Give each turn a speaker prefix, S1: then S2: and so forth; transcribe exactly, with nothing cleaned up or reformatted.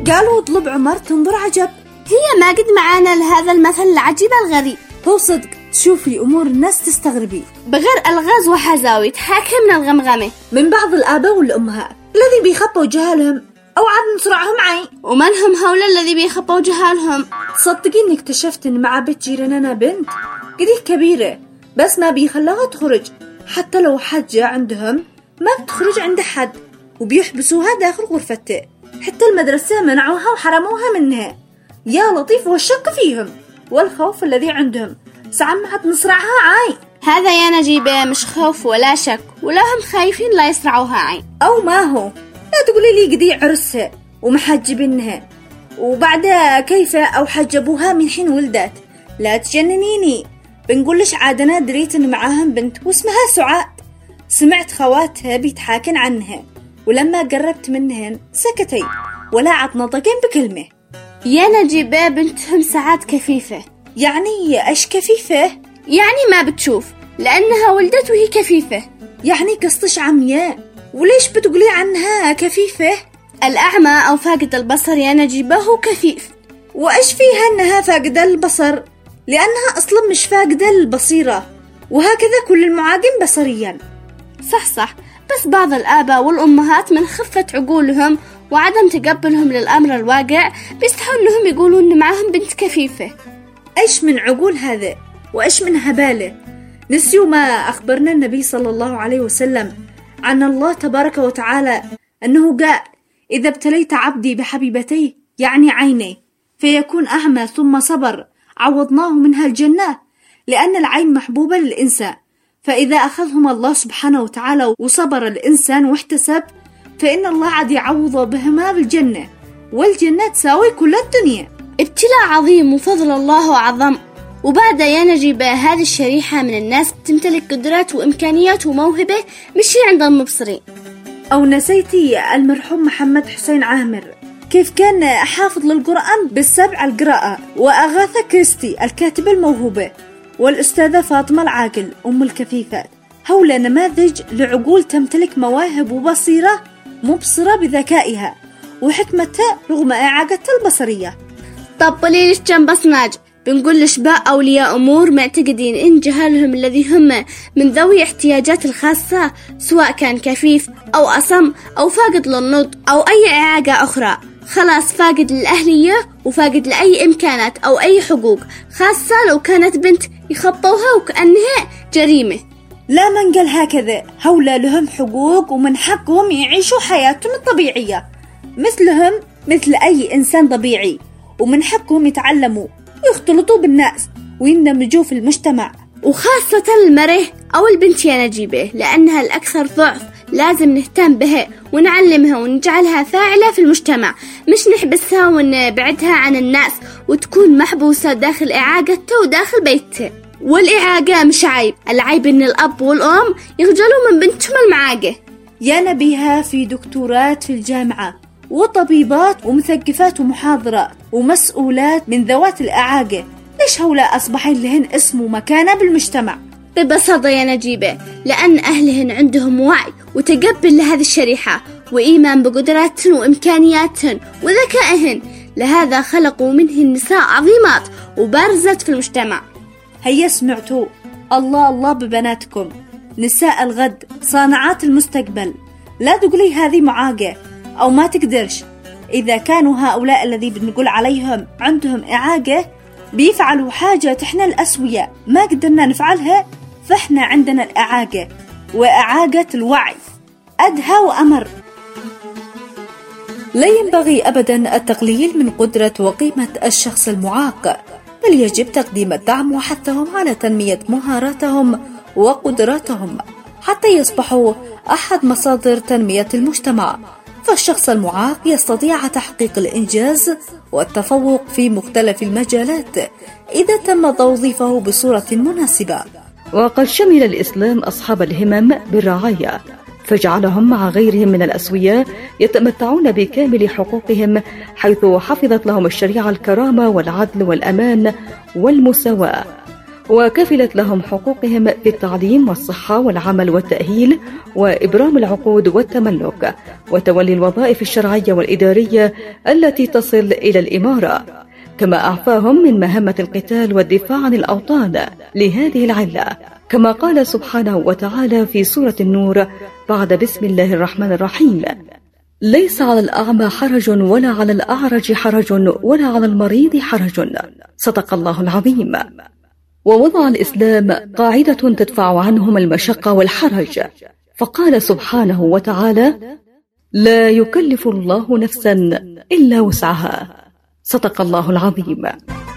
S1: قالوا اطلب عمر تنظر عجب.
S2: هي ما قد معانا لهذا المثل العجيب الغريب.
S1: هو صدق تشوفي أمور الناس تستغربي،
S2: بغير ألغاز وحزاوي تحاكي من الغمغمة
S1: من بعض الآباء والأمهات الذي بيخبوا جهالهم أو عاد نصرعهم عين.
S2: ومن هم هؤلاء الذي بيخبوا جهالهم؟
S1: صدقيني اكتشفت إن مع بيت جيراننا بنت قديه كبيرة بس ما بيخلوها تخرج، حتى لو حجة عندهم ما بتخرج عند حد وبيحبسوها داخل غرفته، حتى المدرسة منعوها وحرموها منها. يا لطيف والشك فيهم والخوف الذي عندهم ساعة ما عاد نصرعها عين.
S2: هذا يا نجيبة مش خوف ولا شك، ولا هم خايفين لا يصرعوها عين.
S1: أو ما هو، لا تقولي لي قدي عرسها ومحجبينها وبعدها كيف أو حجبوها من حين ولدت. لا تجننيني، بنقولش عادنا دريت إن معاهم بنت واسمها سعاد، سمعت خواتها بيتحاكن عنها ولما قربت منهن سكتي ولا عط نطقين بكلمة.
S2: يا نجيبة بنتهم سعاد كفيفة.
S1: يعني ايش كفيفة؟
S2: يعني ما بتشوف لأنها ولدت وهي كفيفة.
S1: يعني قصتش عمياء، وليش بتقولي عنها كفيفة؟
S2: الأعمى أو فاقد البصر يا نجيبة هو كفيف.
S1: وإيش فيها أنها فاقدة البصر؟ لأنها أصلا مش فاقدة البصيرة، وهكذا كل المعاقين بصريا.
S2: صح صح، بس بعض الآباء والأمهات من خفة عقولهم وعدم تقبلهم للأمر الواقع بيستحوا أنهم يقولوا أن معهم بنت كفيفة.
S1: إيش من عقول هذا؟ وإيش من هبالة؟ نسيوا ما أخبرنا النبي صلى الله عليه وسلم عن الله تبارك وتعالى أنه قال: إذا ابتليت عبدي بحبيبتيه يعني عيني فيكون أعمى ثم صبر عوضناه منها الجنة، لأن العين محبوبة للإنسان، فإذا أخذهم الله سبحانه وتعالى وصبر الإنسان واحتسب فإن الله عاد يعوض بهما بالجنة، والجنة تساوي كل الدنيا.
S2: ابتلاء عظيم وفضل الله أعظم. وبعد يا نجيبة هذه الشريحة من الناس تمتلك قدرات وإمكانيات وموهبة مش عند المبصرين.
S1: أو نسيتي المرحوم محمد حسين عامر كيف كان حافظ للقرآن بالسبع القراءة، وأغاثة كريستي الكاتبة الموهوبة، والأستاذة فاطمة العاقل أم الكفيفات، هؤلاء نماذج لعقول تمتلك مواهب وبصيرة مبصرة بذكائها وحكمتها رغم إعاقتها البصرية.
S2: طب ليش كم بصناج بنقول لشباء أولياء أمور معتقدين إن جهالهم الذي هم من ذوي احتياجات الخاصة سواء كان كفيف أو أصم أو فاقد للنطق أو أي إعاقة أخرى خلاص فاقد للأهلية وفاقد لأي إمكانات أو أي حقوق، خاصة لو كانت بنت يخبوها وكأنها جريمة.
S1: لا، من قال هكذا؟ هؤلاء لهم حقوق ومن حقهم يعيشوا حياتهم الطبيعية مثلهم مثل أي إنسان طبيعي، ومن حقهم يتعلموا ويختلطوا بالناس ويندمجوا في المجتمع،
S2: وخاصة المرأة أو البنت يا نجيبة لأنها الأكثر ضعف لازم نهتم بها ونعلمها ونجعلها فاعلة في المجتمع، مش نحبسها ونبعدها عن الناس وتكون محبوسة داخل إعاقتها وداخل بيتها. والإعاقة مش عيب، العيب إن الأب والأم يخجلوا من بنتهم المعاقة.
S1: يا نبيها في دكتورات في الجامعة وطبيبات ومثقفات ومحاضرات ومسؤولات من ذوات الإعاقة، ليش هؤلاء أصبحين لهن اسم ومكانة بالمجتمع؟
S2: ببساطة يا نجيبة لأن أهلهن عندهم وعي وتقبل لهذه الشريحة وإيمان بقدراتهن وإمكانياتهن وذكائهن، لهذا خلقوا منهن نساء عظيمات وبارزات في المجتمع.
S1: هيا سمعتوا، الله الله ببناتكم، نساء الغد صانعات المستقبل. لا تقولي هذه معاقة أو ما تقدرش. إذا كانوا هؤلاء الذي بنقول عليهم عندهم إعاقة بيفعلوا حاجة إحنا الأسوياء ما قدرنا نفعلها، فإحنا عندنا الإعاقة وإعاقة الوعي أدهى وأمر. لا ينبغي أبدا التقليل من قدرة وقيمة الشخص المعاق، بل يجب تقديم الدعم وحثهم على تنمية مهاراتهم وقدراتهم حتى يصبحوا أحد مصادر تنمية المجتمع. فالشخص المعاق يستطيع تحقيق الإنجاز والتفوق في مختلف المجالات إذا تم توظيفه بصورة مناسبة.
S3: وقد شمل الإسلام أصحاب الهمم بالرعاية، فجعلهم مع غيرهم من الأسوياء يتمتعون بكامل حقوقهم، حيث حفظت لهم الشريعة الكرامة والعدل والأمان والمساواة. وكفلت لهم حقوقهم في التعليم والصحة والعمل والتأهيل وإبرام العقود والتملك وتولي الوظائف الشرعية والإدارية التي تصل إلى الإمارة، كما أعفاهم من مهمة القتال والدفاع عن الأوطان لهذه العلة، كما قال سبحانه وتعالى في سورة النور بعد بسم الله الرحمن الرحيم: ليس على الأعمى حرج ولا على الأعرج حرج ولا على المريض حرج. صدق الله العظيم. ووضع الإسلام قاعدة تدفع عنهم المشقة والحرج، فقال سبحانه وتعالى: لا يكلف الله نفسا إلا وسعها. صدق الله العظيم.